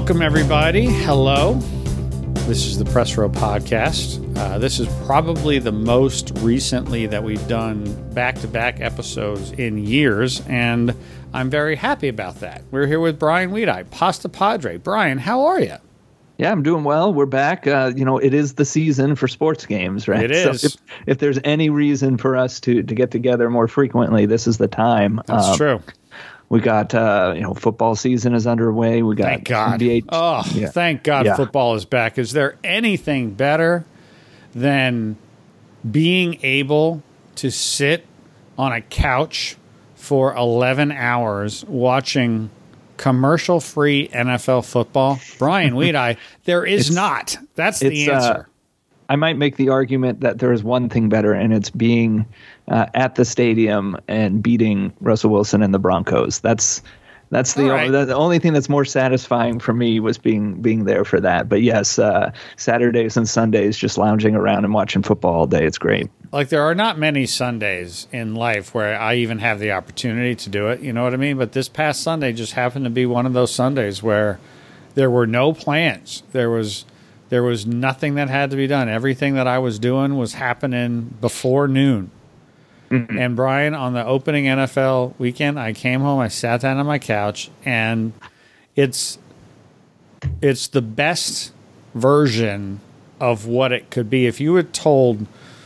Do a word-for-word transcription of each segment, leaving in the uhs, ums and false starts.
Welcome, everybody. Hello. This is the Press Row Podcast. Uh, this is probably the most recently that we've done back-to-back episodes in years, and I'm very happy about that. We're here with Brian Weedeye, Pasta Padre. Brian, how are you? Yeah, I'm doing well. We're back. Uh, you know, it is the season for sports games, right? It is. So if, if there's any reason for us to, to get together more frequently, this is the time. That's um, true. We got, uh, you know, football season is underway. We got Thank God. N B A. Oh, yeah. thank God Yeah. football is back. Is there anything better than being able to sit on a couch for eleven hours watching commercial-free N F L football? Brian Weedeye, there is It's- not. That's the it's, uh, answer. I might make the argument that there is one thing better, and it's being uh, at the stadium and beating Russell Wilson and the Broncos. That's that's the, All right. o- the only thing that's more satisfying for me was being being there for that. But yes, uh, Saturdays and Sundays, just lounging around and watching football all day. It's great. Like, there are not many Sundays in life where I even have the opportunity to do it. You know what I mean? But this past Sunday just happened to be one of those Sundays where there were no plans. There was there was nothing that had to be done. Everything that I was doing was happening before noon. Mm-hmm. And Brian, on the opening N F L weekend, I came home, I sat down on my couch, and it's it's the best version of what it could be. If you had told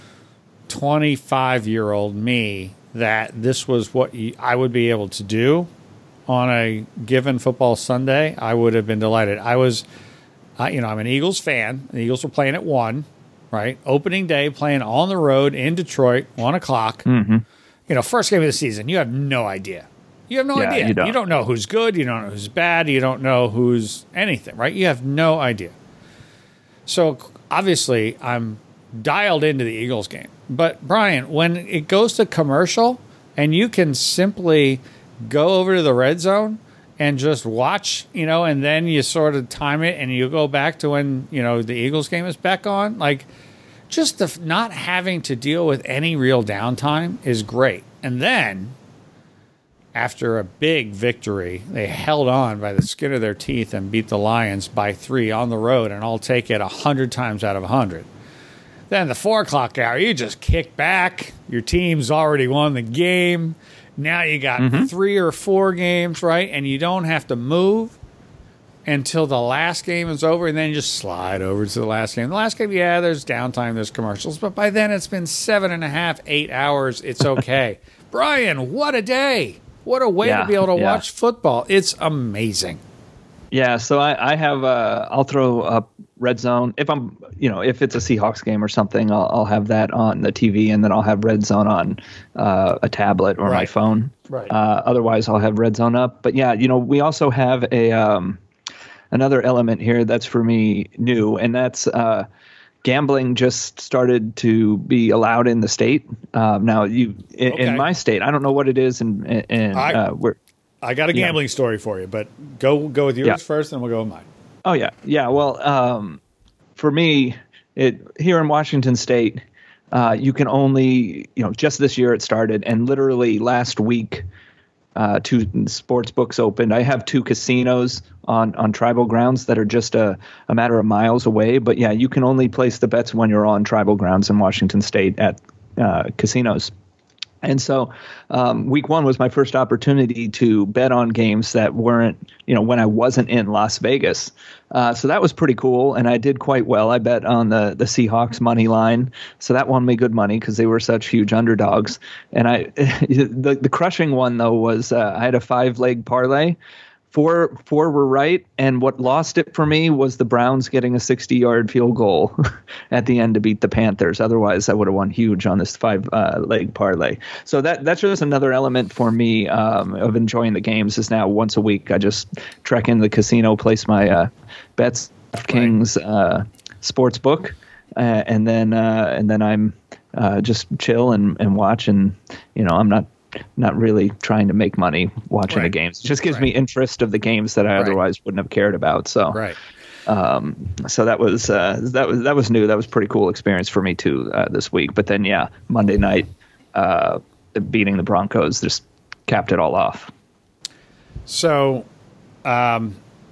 twenty-five-year-old me that this was what you, I would be able to do on a given football Sunday, I would have been delighted. I was, uh, you know, I'm an Eagles fan. The Eagles were playing at one, right? Opening day, playing on the road in Detroit, one o'clock. Mm-hmm. You know, first game of the season. You have no idea. You have no Yeah, idea. you don't. you don't know who's good. You don't know who's bad. You don't know who's anything, right? You have no idea. So obviously, I'm dialed into the Eagles game. But Brian, when it goes to commercial and you can simply go over to the red zone and just watch, you know, and then you sort of time it and you go back to when, you know, the Eagles game is back on, like, just the not having to deal with any real downtime is great. And then after a big victory, they held on by the skin of their teeth and beat the Lions by three on the road, and I'll take it a hundred times out of a hundred. Then the four o'clock hour, you just kick back. Your team's already won the game. Now you got mm-hmm. three or four games, right? And you don't have to move until the last game is over, and then you just slide over to the last game. The last game, yeah, there's downtime, there's commercials, but by then it's been seven and a half, eight hours. It's okay. Brian, what a day. What a way yeah, to be able to yeah. watch football. It's amazing. Yeah, so I, I have uh, I'll throw up Red Zone if I'm you know if it's a Seahawks game or something. I'll, I'll have that on the T V, and then I'll have Red Zone on uh, a tablet or right. my phone. Right. Uh, otherwise, I'll have Red Zone up. But yeah, you know, we also have a um, another element here that's for me new, and that's uh, gambling just started to be allowed in the state. Um, now, you in, Okay. in my state, I don't know what it is, and and I- uh, we're. I got a gambling yeah. story for you, but go go with yours Yeah. first, and we'll go with mine. Oh yeah, yeah. Well, um, for me, it here in Washington State, uh, you can only you know just this year it started, and literally last week, uh, two sports books opened. I have two casinos on on tribal grounds that are just a, a matter of miles away. But yeah, you can only place the bets when you're on tribal grounds in Washington State at uh, casinos. And so um, week one was my first opportunity to bet on games that weren't, you know, when I wasn't in Las Vegas. Uh, so that was pretty cool. And I did quite well. I bet on the, the Seahawks money line. So that won me good money because they were such huge underdogs. And I the, the crushing one, though, was uh, I had a five leg parlay. Four, four were right, and what lost it for me was the Browns getting a sixty-yard field goal at the end to beat the Panthers. Otherwise, I would have won huge on this five-leg uh, parlay. So that that's just another element for me um, of enjoying the games. Is now once a week I just trek in the casino, place my uh, bets, Kings uh, sports book, uh, and then uh, and then I'm uh, just chill and, and watch. And you know, I'm not. Not really trying to make money watching right. the games. It just gives right. me interest of the games that I right. otherwise wouldn't have cared about. So, right. um, so that was uh, that was that was new. That was a pretty cool experience for me too uh, this week. But then, yeah, Monday night, uh, beating the Broncos just capped it all off. So, um,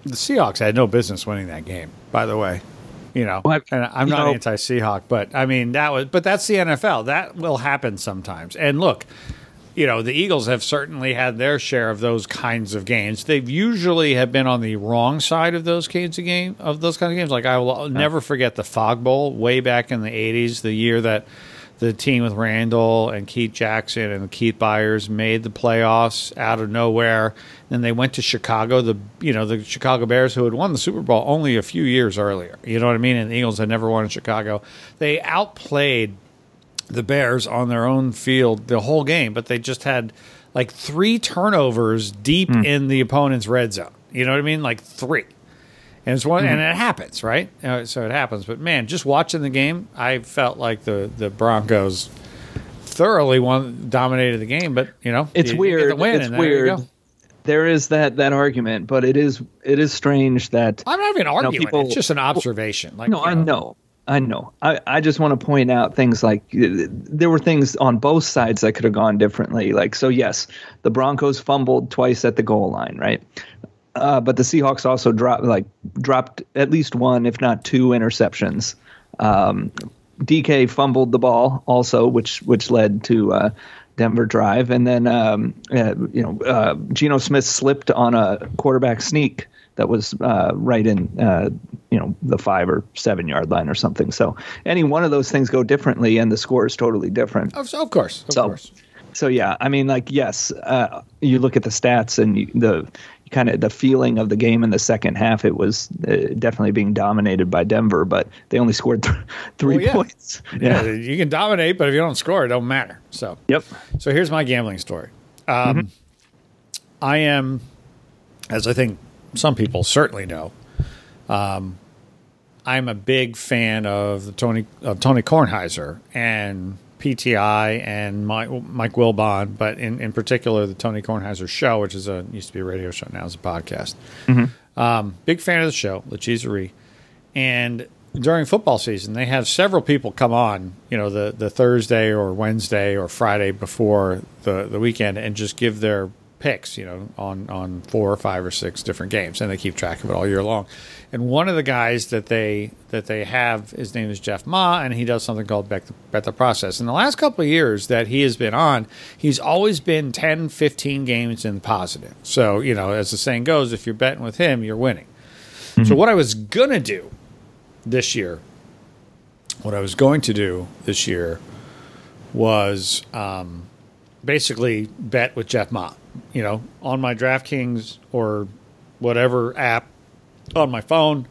The Seahawks had no business winning that game, by the way. You know, Well, and I'm you not know- anti-Seahawk, but I mean that was, but that's the N F L. That will happen sometimes. And look, you know, the Eagles have certainly had their share of those kinds of games. They've usually have been on the wrong side of those kinds of game of those kind of games. Like I will I'll never forget the Fog Bowl way back in the eighties, the year that the team with Randall and Keith Jackson and Keith Byers made the playoffs out of nowhere. Then they went to Chicago, the you know the Chicago Bears, who had won the Super Bowl only a few years earlier. You know what I mean? And the Eagles had never won in Chicago. They outplayed the Bears on their own field the whole game, but they just had like three turnovers deep mm. in the opponent's red zone. You know what I mean? Like three. And it's one, mm. and it happens, right? Uh, so it happens. But man, just watching the game, I felt like the, the Broncos thoroughly won, dominated the game. But you know, it's you, weird. You get the win, it's and weird. There, you go. There is that that argument, but it is it is strange that I'm not even arguing. You know, people, it's just an observation. Like no, you I know. know. I know. I, I just want to point out things like uh, there were things on both sides that could have gone differently. Like, so yes, the Broncos fumbled twice at the goal line, right? Uh, but the Seahawks also dropped like dropped at least one, if not two, interceptions. Um, D K fumbled the ball also, which which led to uh, Denver drive, and then um, uh, you know uh, Geno Smith slipped on a quarterback sneak that was uh, right in uh, you know the five or seven yard line or something. So any one of those things go differently, and the score is totally different. Of, of course, of so, course. So yeah, I mean, like yes, uh, you look at the stats and you, the kind of the feeling of the game in the second half. It was uh, definitely being dominated by Denver, but they only scored th- three well, yeah. points. Yeah. yeah, you can dominate, but if you don't score, it don't matter. So yep. So here's my gambling story. Um, mm-hmm. I am, as I think some people certainly know, um, I'm a big fan of the Tony of Tony Kornheiser and P T I and Mike, Mike Wilbon, but in, in particular the Tony Kornheiser Show, which is a used to be a radio show, now is a podcast. Mm-hmm. Um, big fan of the show, La Cheeserie. And during football season, they have several people come on, you know, the, the Thursday or Wednesday or Friday before the, the weekend and just give their picks, you know, on, on four or five or six different games, and they keep track of it all year long. And one of the guys that they that they have, his name is Jeff Ma, and he does something called Bet the, Bet the Process. In the last couple of years that he has been on, he's always been ten, fifteen games in the positive. So, you know, as the saying goes, if you're betting with him, you're winning. Mm-hmm. So what I was going to do this year, what I was going to do this year was um, basically bet with Jeff Ma. You know, on my DraftKings or whatever app on my phone,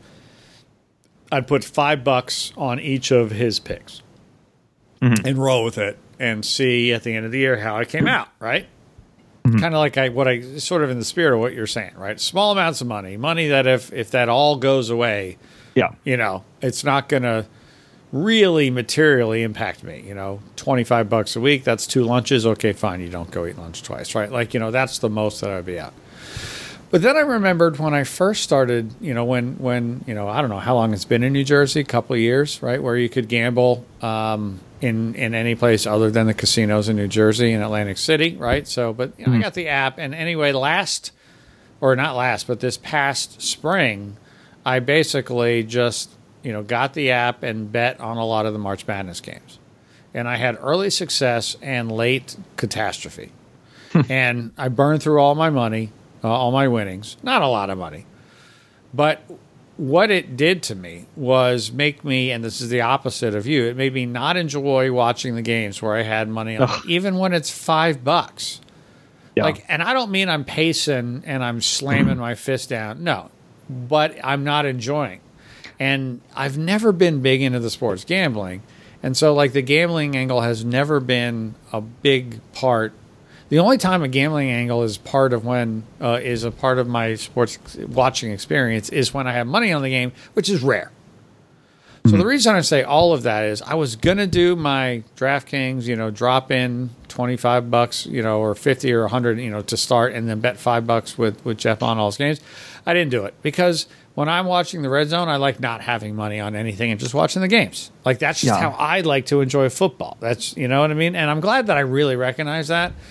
I'd put five bucks on each of his picks mm-hmm. and roll with it and see at the end of the year how I came out, right? Mm-hmm. Kind of like I, what I sort of in the spirit of what you're saying, right? Small amounts of money, money that if, if that all goes away, yeah, you know, it's not going to really materially impact me. You know, twenty-five bucks a week, that's two lunches. Okay, fine. You don't go eat lunch twice, right? Like, you know, that's the most that I'd be out. But then I remembered when I first started, you know, when, when, you know, I don't know how long it's been in New Jersey, a couple of years, right? Where you could gamble um, in, in any place other than the casinos in New Jersey and Atlantic City, right? So, but you know, mm-hmm. I got the app, and anyway, last, or not last, but this past spring, I basically just, you know, got the app and bet on a lot of the March Madness games. And I had early success and late catastrophe. And I burned through all my money, uh, all my winnings. Not a lot of money. But what it did to me was make me, and this is the opposite of you, it made me not enjoy watching the games where I had money on it, even when it's five bucks. Yeah. Like, and I don't mean I'm pacing and I'm slamming my fist down. No. But I'm not enjoying. And I've never been big into the sports gambling. And so, like, the gambling angle has never been a big part. The only time a gambling angle is part of when, uh, is a part of my sports watching experience is when I have money on the game, which is rare. Mm-hmm. So the reason I say all of that is I was going to do my DraftKings, you know, drop in twenty-five bucks, you know, or fifty or a hundred, you know, to start, and then bet five bucks with, with Jeff on all his games. I didn't do it because when I'm watching the Red Zone, I like not having money on anything and just watching the games. Like, that's just yeah. how I like to enjoy football. That's, you know what I mean? And I'm glad that I really recognize that,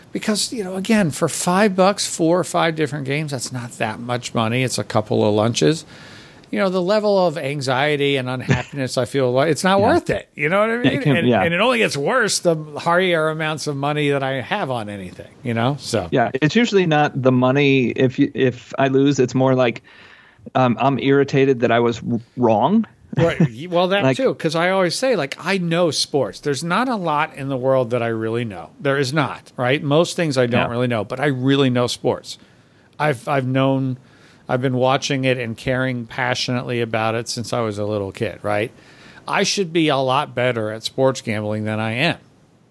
Because, you know, again, for five bucks, four or five different games, that's not that much money. It's a couple of lunches. You know, the level of anxiety and unhappiness, I feel like it's not yeah. worth it. You know what I mean? It can, and, yeah. and it only gets worse the higher amounts of money that I have on anything, you know? So, yeah, it's usually not the money. If you, if I lose, it's more like um, I'm irritated that I was wrong. Right. Well, that like, too, because I always say, like, I know sports. There's not a lot in the world that I really know. There is not, right? Most things I don't yeah. really know, but I really know sports. I've I've known. I've been watching it and caring passionately about it since I was a little kid, right? I should be a lot better at sports gambling than I am.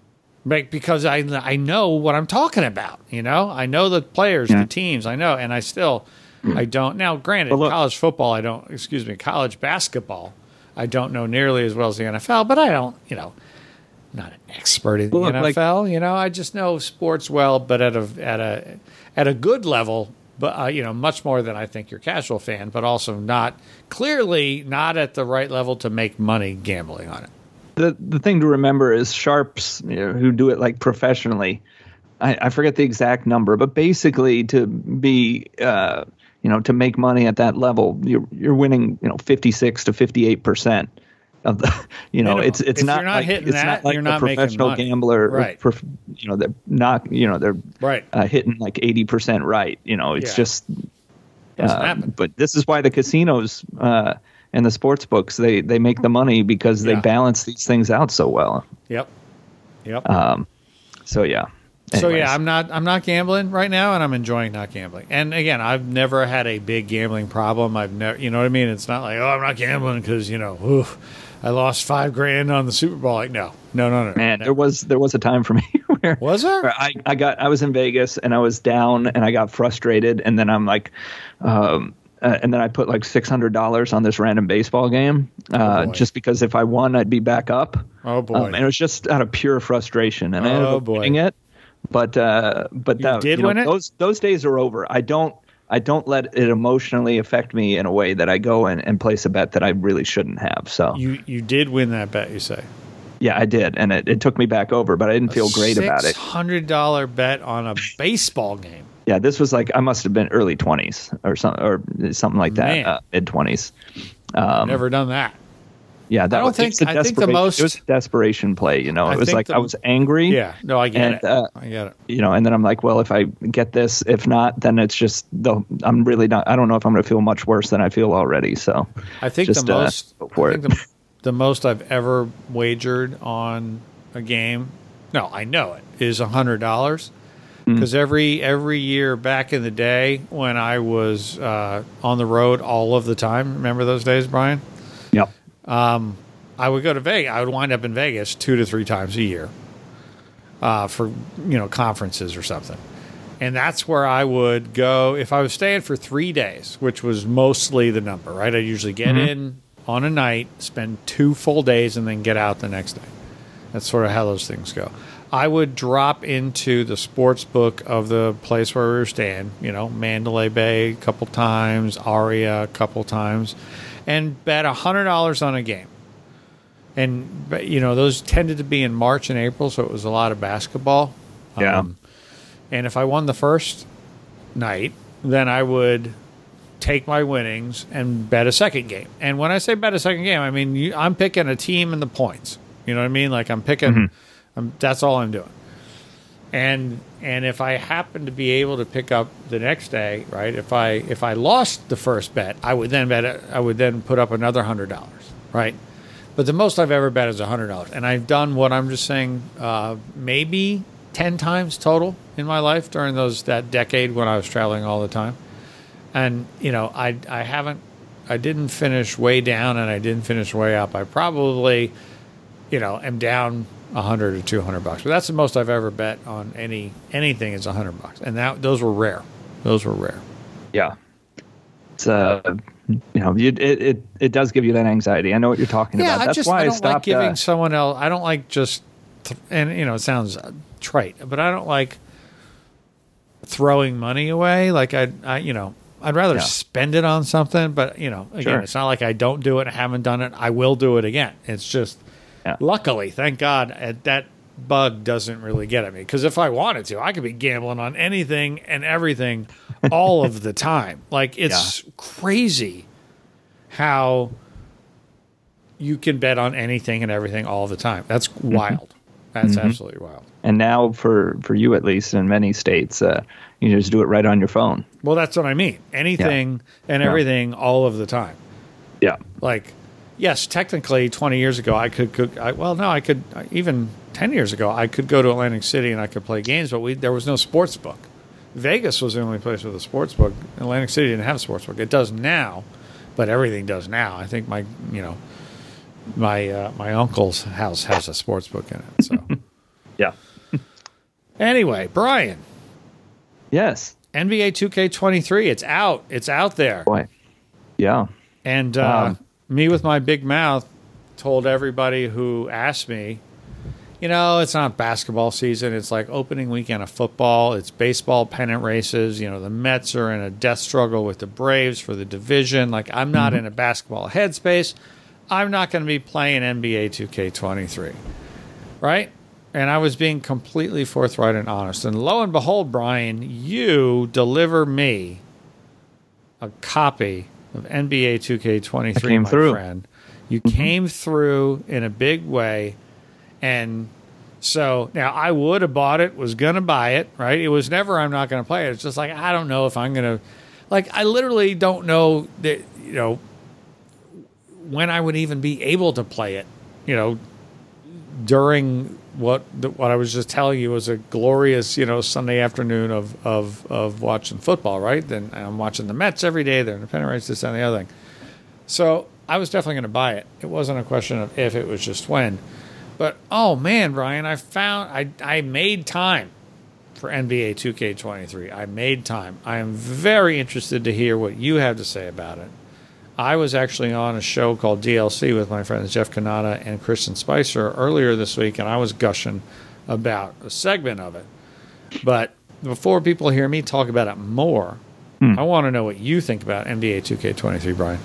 Because I, I know what I'm talking about, you know? I know the players, yeah. the teams, I know, and I still, I don't. Now, granted, well, college football, I don't, excuse me, college basketball, I don't know nearly as well as the N F L, but I don't, you know, not an expert in the well, N F L, like, you know? I just know sports well, but at a, at a, at a good level, but uh, you know, much more than I think your casual fan, but also not clearly not at the right level to make money gambling on it. The the thing to remember is sharps, you know, who do it like professionally. I, I forget the exact number, but basically to be uh, you know to make money at that level, you're you're winning you know fifty-six to fifty-eight percent of the you know it's it's if not you're not like hitting it's that, not like you're a not professional making money. gambler, right? Prof, you know they're not you know they're right uh, hitting like eighty percent right. You know it's yeah. just. Doesn't uh, happen. But this is why the casinos uh, and the sports books they they make the money because they yeah. balance these things out so well. Yep. Yep. Um. So yeah. Anyways. So yeah, I'm not I'm not gambling right now, and I'm enjoying not gambling. And again, I've never had a big gambling problem. I've never, you know what I mean? It's not like, oh, I'm not gambling because you know, oof, I lost five grand on the Super Bowl. Like, no, no, no, no. Man, no. there was there was a time for me where was there? Where I I got I was in Vegas and I was down and I got frustrated and then I'm like, um. Uh, and then I put like six hundred dollars on this random baseball game, uh, oh just because if I won, I'd be back up. Oh boy! Um, and it was just out of pure frustration, and I ended oh up boy. winning it. But uh, but you that, did you know, win it? Those those days are over. I don't I don't let it emotionally affect me in a way that I go and, and place a bet that I really shouldn't have. So you you did win that bet, you say? Yeah, I did, and it, it took me back over, but I didn't a feel great about it. six hundred dollar bet on a baseball game. Yeah, this was like I must have been early twenties or something or something like that, uh, mid twenties. Um, Never done that. Yeah, that I don't was, think. it was a I think the most it was a desperation play. You know, it I was like the, I was angry. Yeah, no, I get and, it. Uh, I get it. You know, and then I'm like, well, if I get this, if not, then it's just the. I'm really not. I don't know if I'm going to feel much worse than I feel already. So I think just, the most. Uh, go for I it. think the, the most I've ever wagered on a game. No, I know it is a hundred dollars. Because every every year back in the day when I was uh, on the road all of the time, remember those days, Brian? Yep. Um, I would go to Vegas. I would wind up in Vegas two to three times a year uh, for you know conferences or something, and that's where I would go if I was staying for three days, which was mostly the number. Right? I'd usually get mm-hmm. in on a night, spend two full days, and then get out the next day. That's sort of how those things go. I would drop into the sports book of the place where we were staying, you know, Mandalay Bay a couple times, Aria a couple times, and bet one hundred dollars on a game. And, you know, those tended to be in March and April, so it was a lot of basketball. Yeah. Um, and if I won the first night, then I would take my winnings and bet a second game. And when I say bet a second game, I mean, you, I'm picking a team and the points. You know what I mean? Like I'm picking... Mm-hmm. Um, that's all I'm doing. And and if I happen to be able to pick up the next day, right? If I if I lost the first bet, I would then bet it, I would then put up another hundred dollars, right? But the most I've ever bet is a hundred dollars, and I've done what I'm just saying, uh, maybe ten times total in my life during those that decade when I was traveling all the time. And you know, I I haven't I didn't finish way down, and I didn't finish way up. I probably, you know, am down a hundred or two hundred bucks, but that's the most I've ever bet on any anything is a hundred bucks, and that those were rare. Those were rare. Yeah, it's uh, you know, you, it it it does give you that anxiety. I know what you're talking yeah, about. I That's just why I I don't stopped like giving uh, someone else. I don't like just, th- and you know, it sounds trite, but I don't like throwing money away. Like I, I you know, I'd rather yeah. spend it on something. But you know, again, sure. it's not like I don't do it. I haven't done it. I will do it again. It's just. Yeah. Luckily, thank God, at that bug doesn't really get at me. Because if I wanted to, I could be gambling on anything and everything all of the time. Like, it's yeah. crazy how you can bet on anything and everything all the time. That's wild. Mm-hmm. That's mm-hmm. absolutely wild. And now, for, for you at least, in many states, uh, you just do it right on your phone. Well, that's what I mean. Anything yeah. and everything yeah. all of the time. Yeah. Like, yes, technically, twenty years ago, I could cook. I, well, no, I could, even ten years ago, I could go to Atlantic City and I could play games, but we there was no sports book. Vegas was the only place with a sports book. Atlantic City didn't have a sports book. It does now, but everything does now. I think my, you know, my uh, my uncle's house has a sports book in it. So, yeah. Anyway, Brian. Yes. N B A two K twenty-three. It's out. It's out there. Boy. Yeah. And uh, um, me with my big mouth told everybody who asked me, you know, it's not basketball season. It's like opening weekend of football. It's baseball pennant races. You know, the Mets are in a death struggle with the Braves for the division. Like, I'm not mm-hmm. in a basketball headspace. I'm not going to be playing N B A two K twenty-three. Right? And I was being completely forthright and honest. And lo and behold, Brian, you deliver me a copy of N B A two K twenty-three, came my through. friend. You mm-hmm. came through in a big way. And so now I would have bought it, was going to buy it, right? It was never I'm not going to play it. It's just like, I don't know if I'm going to, like, I literally don't know that, you know, when I would even be able to play it, you know, during what what I was just telling you was a glorious, you know, Sunday afternoon of of of watching football, right? Then I'm watching the Mets every day. They're independent rights, this and the other thing. So I was definitely going to buy it. It wasn't a question of if, it was just when. But oh man, Brian, I found I I made time for N B A two K twenty-three. I made time. I am very interested to hear what you have to say about it. I was actually on a show called D L C with my friends Jeff Kanata and Christian Spicer earlier this week, and I was gushing about a segment of it. But before people hear me talk about it more, hmm. I want to know what you think about N B A two K twenty-three, Brian.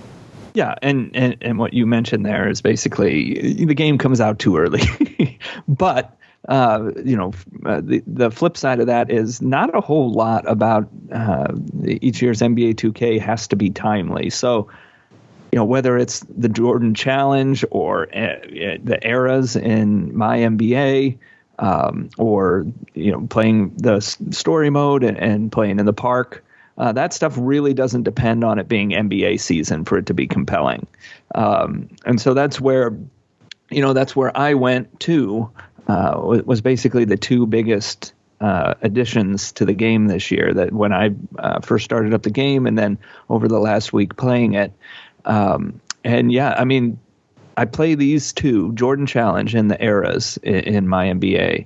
Yeah, and, and, and what you mentioned there is basically the game comes out too early. But, uh, you know, uh, the, the flip side of that is not a whole lot about uh, each year's N B A two K has to be timely. So, you know, whether it's the Jordan Challenge or uh, the eras in my N B A, um, or, you know, playing the story mode and, and playing in the park, Uh, that stuff really doesn't depend on it being N B A season for it to be compelling. Um, and so that's where, you know, that's where I went to, uh, was basically the two biggest uh, additions to the game this year, that when I uh, first started up the game and then over the last week playing it. Um, and yeah, I mean, I play these two, Jordan Challenge and the eras in, in my N B A.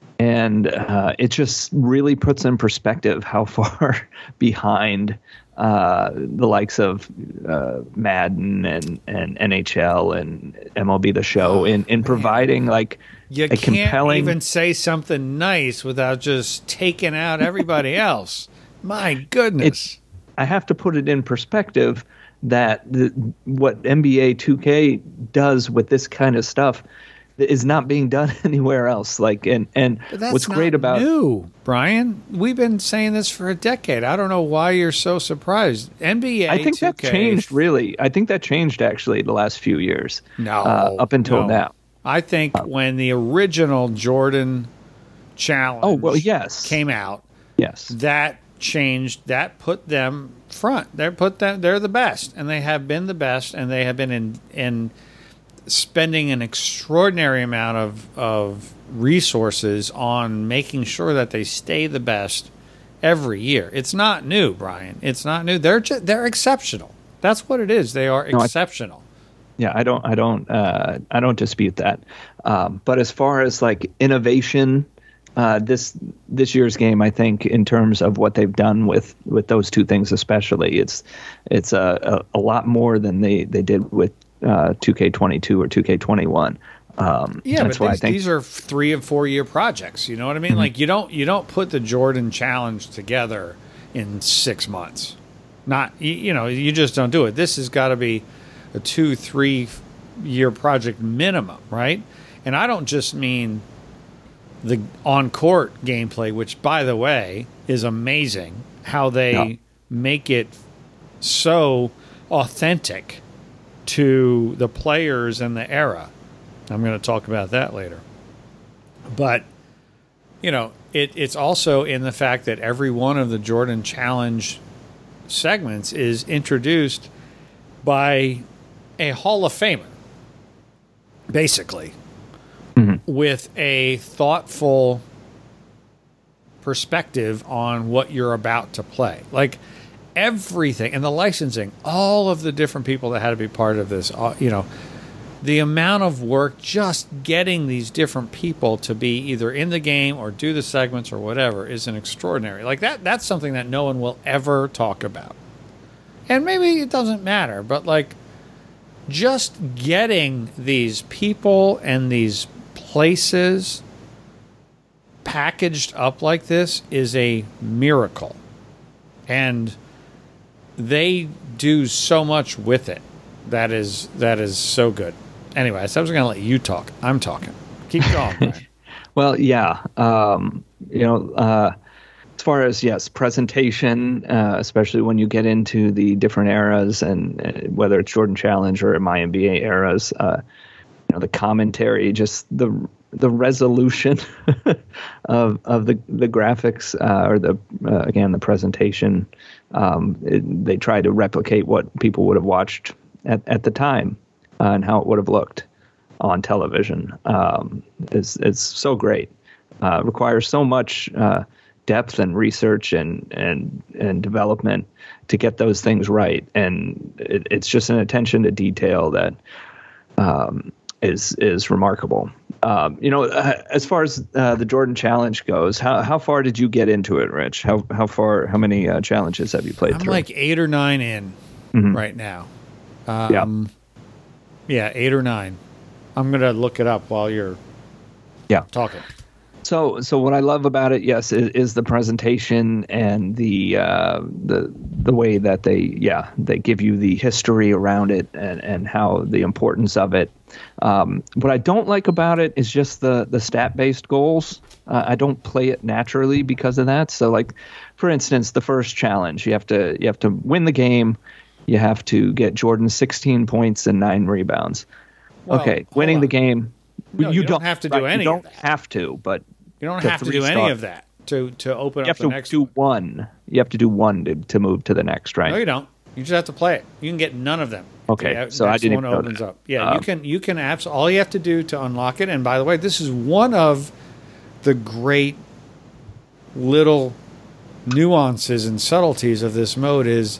And uh, it just really puts in perspective how far behind uh, the likes of uh, Madden and, and N H L and M L B The Show in, in providing like you a can't compelling. Even say something nice without just taking out everybody else. My goodness. It's, I have to put it in perspective that the, what N B A two K does with this kind of stuff is not being done anywhere else. Like, and and what's great about new, Brian, we've been saying this for a decade. I don't know why you're so surprised. N B A, I think two K, that changed. Really, I think that changed actually the last few years. No, uh, up until no. now. I think uh, when the original Jordan Challenge, oh well, yes, came out, yes, that changed. That put them front. They put them. They're the best, and they have been the best, and they have been in in. spending an extraordinary amount of, of resources on making sure that they stay the best every year. It's not new, Brian. It's not new. They're just, they're exceptional. That's what it is. They are no, exceptional. I, yeah, I don't, I don't, uh, I don't dispute that. Um, but as far as like innovation, uh, this this year's game, I think, in terms of what they've done with, with those two things, especially, it's it's a, a, a lot more than they, they did with. Uh, two K twenty-two or two K twenty-one. Um, yeah, that's but why these, I think these are three and four year projects. You know what I mean? Mm-hmm. Like you don't you don't put the Jordan Challenge together in six months. Not you, you know you just don't do it. This has got to be a two three year project minimum, right? And I don't just mean the on-court gameplay, which, by the way, is amazing, how they yeah. make it so authentic to the players and the era. I'm going to talk about that later. But, you know, it, it's also in the fact that every one of the Jordan Challenge segments is introduced by a Hall of Famer, basically, mm-hmm. with a thoughtful perspective on what you're about to play. Like, everything, and the licensing, all of the different people that had to be part of this, uh, you know, the amount of work just getting these different people to be either in the game or do the segments or whatever is an extraordinary. Like, that that's something that no one will ever talk about. And maybe it doesn't matter, but, like, just getting these people and these places packaged up like this is a miracle. And they do so much with it that is that is so good. Anyway, so I was going to let you talk. I'm talking. Keep going, Brian. Well, yeah. Um, you know, uh, as far as, yes, presentation, uh, especially when you get into the different eras, and uh, whether it's Jordan Challenge or my N B A eras, uh, you know, the commentary, just the the resolution of of the the graphics, uh, or the uh, again the presentation. Um, it, they try to replicate what people would have watched at, at the time, uh, and how it would have looked on television. Um, it's it's so great. Uh, requires so much uh, depth and research and and and development to get those things right, and it, it's just an attention to detail that um, is is remarkable. Um, you know, uh, as far as uh, the Jordan Challenge goes, how how far did you get into it, Rich? How how far? How many uh, challenges have you played I'm through? like eight or nine in mm-hmm. right now. Um, yeah, yeah, eight or nine. I'm gonna look it up while you're yeah talking. So, so what I love about it, yes, is, is the presentation and the uh, the the way that they, yeah, they give you the history around it and, and how the importance of it. Um, what I don't like about it is just the the stat based goals. Uh, I don't play it naturally because of that. So, like, for instance, the first challenge, you have to you have to win the game. You have to get Jordan sixteen points and nine rebounds. Well, okay, winning on. the game. No, you, you don't, don't have to do right, any. You don't of that. have to, but you don't have to do any of that to to open you up the have to next do one. one. You have to do one to, to move to the next, right? No, you don't. You just have to play it. You can get none of them. Okay, the so I didn't one know opens that. up. Yeah, um, you can. You can abs- All you have to do to unlock it. And by the way, this is one of the great little nuances and subtleties of this mode. Is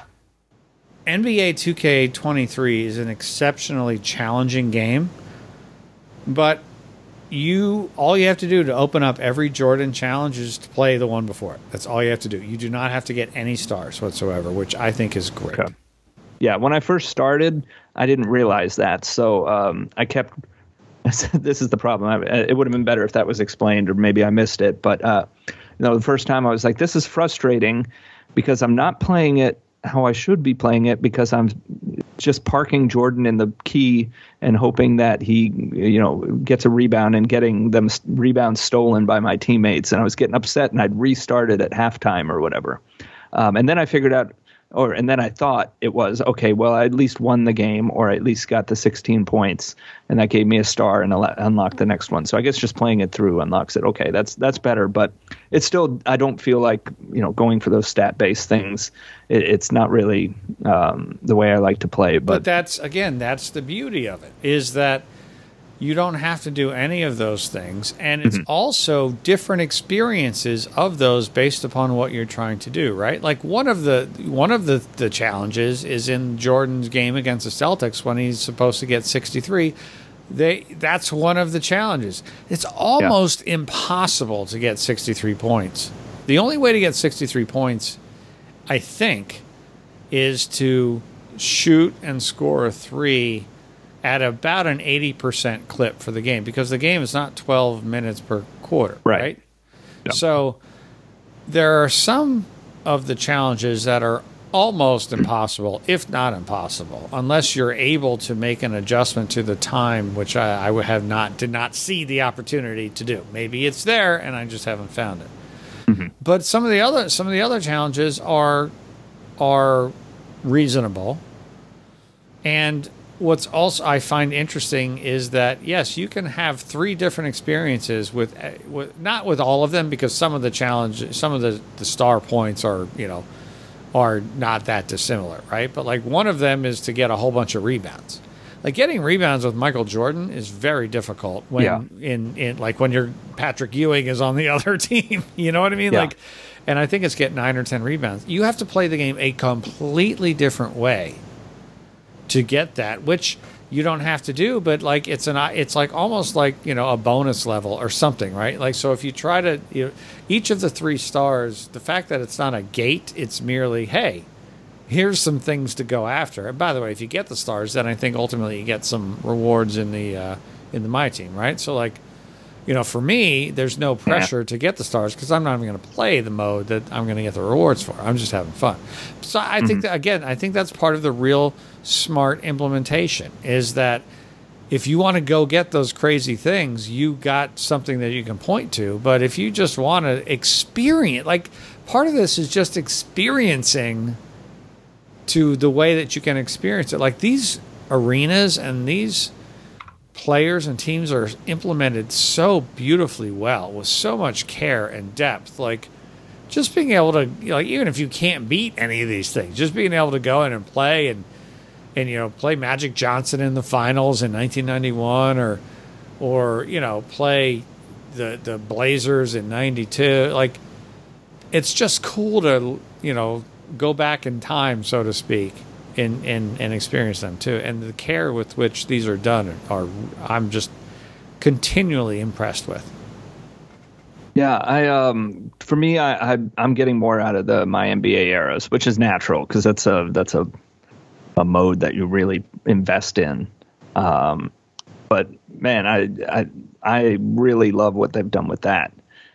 N B A two K twenty-three is an exceptionally challenging game, but you all you have to do to open up every Jordan challenge is to play the one before it. That's all you have to do. You do not have to get any stars whatsoever, which I think is great. Okay. Yeah, when I first started, I didn't realize that, so um, I kept. This is the problem. I, it would have been better if that was explained, or maybe I missed it. But uh, you know, the first time I was like, "This is frustrating," because I'm not playing it how I should be playing it, because I'm just parking Jordan in the key and hoping that he, you know, gets a rebound and getting them rebounds stolen by my teammates. And I was getting upset, and I'd restart it at halftime or whatever. Um, and then I figured out, or and then I thought it was, okay, well, I at least won the game, or I at least got the sixteen points, and that gave me a star and al- unlocked the next one. So I guess just playing it through unlocks it. Okay, that's that's better, but it's still, I don't feel like, you know, going for those stat-based things. It, it's not really um, the way I like to play. But, but that's, again, that's the beauty of it, is that you don't have to do any of those things. And it's mm-hmm. also different experiences of those based upon what you're trying to do, right? Like one of the one of the, the challenges is in Jordan's game against the Celtics when he's supposed to get sixty-three. They that's one of the challenges. It's almost yeah. impossible to get sixty-three points. The only way to get sixty-three points, I think, is to shoot and score a three at about an eighty percent clip for the game, because the game is not twelve minutes per quarter, right? right? Yep. So there are some of the challenges that are almost impossible, if not impossible, unless you're able to make an adjustment to the time, which I, I would have not did not see the opportunity to do. Maybe it's there, and I just haven't found it. Mm-hmm. But some of the other some of the other challenges are are reasonable. And what's also I find interesting is that yes, you can have three different experiences with, with not with all of them, because some of the challenge, some of the, the star points are you know. are not that dissimilar, right? But like one of them is to get a whole bunch of rebounds. Like getting rebounds with Michael Jordan is very difficult when yeah. in, in like when you're Patrick Ewing is on the other team. You know what I mean? Yeah. Like, and I think it's get nine or ten rebounds. You have to play the game a completely different way to get that, which you don't have to do, but like it's an it's like almost like you know a bonus level or something, right? Like so, if you try to you know, each of the three stars, the fact that it's not a gate, it's merely hey, here's some things to go after. And by the way, if you get the stars, then I think ultimately you get some rewards in the uh, in the My Team, right? So like, you know, for me, there's no pressure to get the stars because I'm not even going to play the mode that I'm going to get the rewards for. I'm just having fun. So I mm-hmm. think that again, I think that's part of the real smart implementation is that if you want to go get those crazy things, you got something that you can point to. But if you just want to experience, like part of this is just experiencing to the way that you can experience it. Like these arenas and these players and teams are implemented so beautifully well with so much care and depth. Like just being able to, you know, like even if you can't beat any of these things, just being able to go in and play and and you know play Magic Johnson in the finals in nineteen ninety-one, or or you know play the the Blazers in ninety-two. Like it's just cool to you know go back in time, so to speak, and and and experience them too. And the care with which these are done are I'm just continually impressed with. Yeah, I um for me, I, I I'm getting more out of the My N B A eras, which is natural because that's a that's a a mode that you really invest in. Um, but man, I, I, I really love what they've done with that.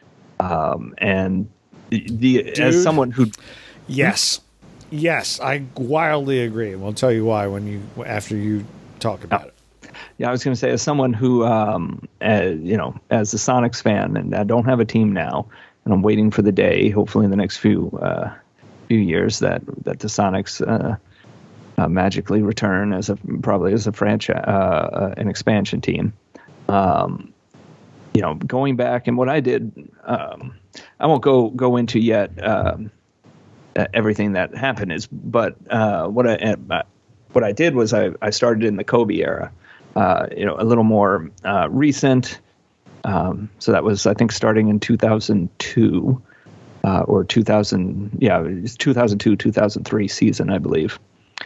Um, and the, the Dude, as someone who, yes, yes, I wildly agree. And we'll tell you why when you, after you talk about it. Yeah. I was going to say as someone who, um, uh, you know, as a Sonics fan, and I don't have a team now, and I'm waiting for the day, hopefully in the next few, uh, few years that, that the Sonics, uh, Uh, magically return as a probably as a franchise, uh, uh, an expansion team. Um, you know, going back and what I did, um, I won't go go into yet um, everything that happened is, but uh, what I uh, what I did was I, I started in the Kobe era. Uh, you know, a little more uh, recent. Um, so that was I think starting in two thousand two uh, or two thousand, yeah, it was two thousand two two thousand three season, I believe.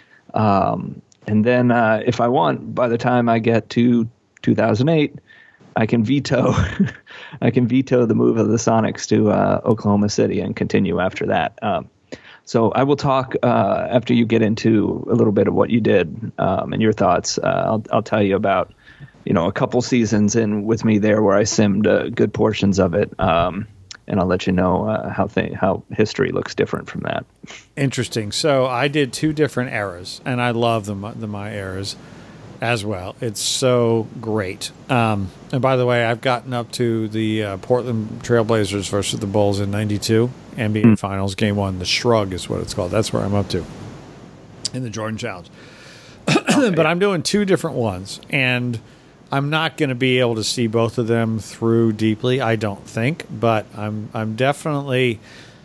Um, and then uh, if I want, by the time I get to two thousand eight, I can veto, I can veto the move of the Sonics to uh, Oklahoma City and continue after that. Um, so I will talk uh, after you get into a little bit of what you did um, and your thoughts. Uh, I'll, I'll tell you about, you know, a couple seasons in with me there where I simmed uh, good portions of it. Um, And I'll let you know uh, how th- how history looks different from that. Interesting. So I did two different eras, and I love the the my eras as well. It's so great. Um, and by the way, I've gotten up to the uh, Portland Trailblazers versus the Bulls in ninety-two N B A mm. Finals Game One. The Shrug is what it's called. That's where I'm up to in the Jordan Challenge. Okay. But I'm doing two different ones, and I'm not going to be able to see both of them through deeply, I don't think, but I'm I'm definitely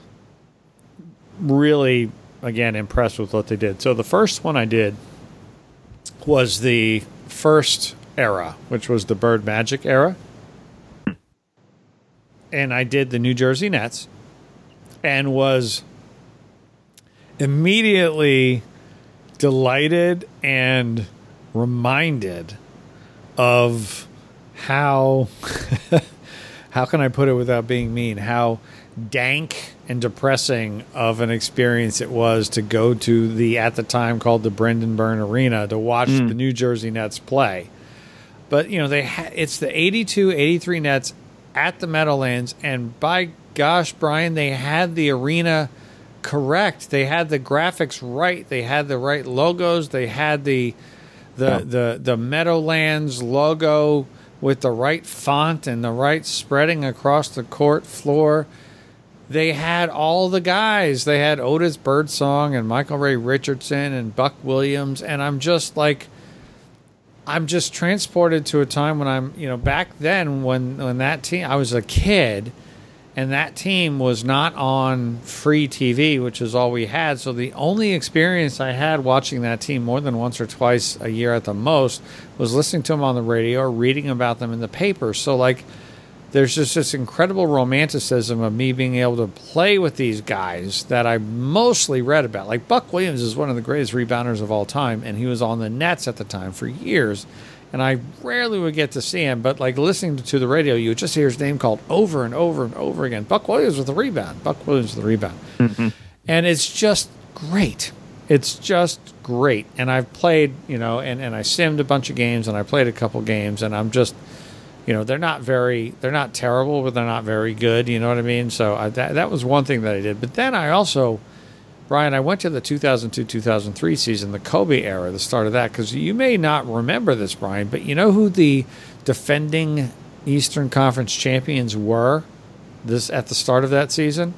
really, again, impressed with what they did. So the first one I did was the first era, which was the Bird Magic era. And I did the New Jersey Nets and was immediately delighted and reminded of how, how can I put it without being mean, how dank and depressing of an experience it was to go to the, at the time called the Brendan Byrne Arena, to watch mm. the New Jersey Nets play. But, you know, they ha- it's the eighty-two eighty-three Nets at the Meadowlands, and by gosh, Brian, they had the arena correct. They had the graphics right. They had the right logos. They had the the Yeah. the, the Meadowlands logo with the right font and the right spreading across the court floor. They had all the guys. They had Otis Birdsong and Michael Ray Richardson and Buck Williams. And I'm just like, I'm just transported to a time when I'm, you know, back then when, when that team, I was a kid and that team was not on free T V, which is all we had. So the only experience I had watching that team more than once or twice a year at the most was listening to them on the radio or reading about them in the paper. So like, there's just this incredible romanticism of me being able to play with these guys that I mostly read about. Like Buck Williams is one of the greatest rebounders of all time, and he was on the Nets at the time for years. And I rarely would get to see him, but like listening to the radio, you would just hear his name called over and over and over again. Buck Williams with the rebound. Buck Williams with the rebound. Mm-hmm. And it's just great. It's just great. And I've played, you know, and, and I simmed a bunch of games, and I played a couple games, and I'm just... You know, they're not very, they're not terrible, but they're not very good. You know what I mean? So I, that, that was one thing that I did. But then I also, Brian, I went to the two thousand two two thousand three season, the Kobe era, the start of that, because you may not remember this, Brian, but you know who the defending Eastern Conference champions were this at the start of that season?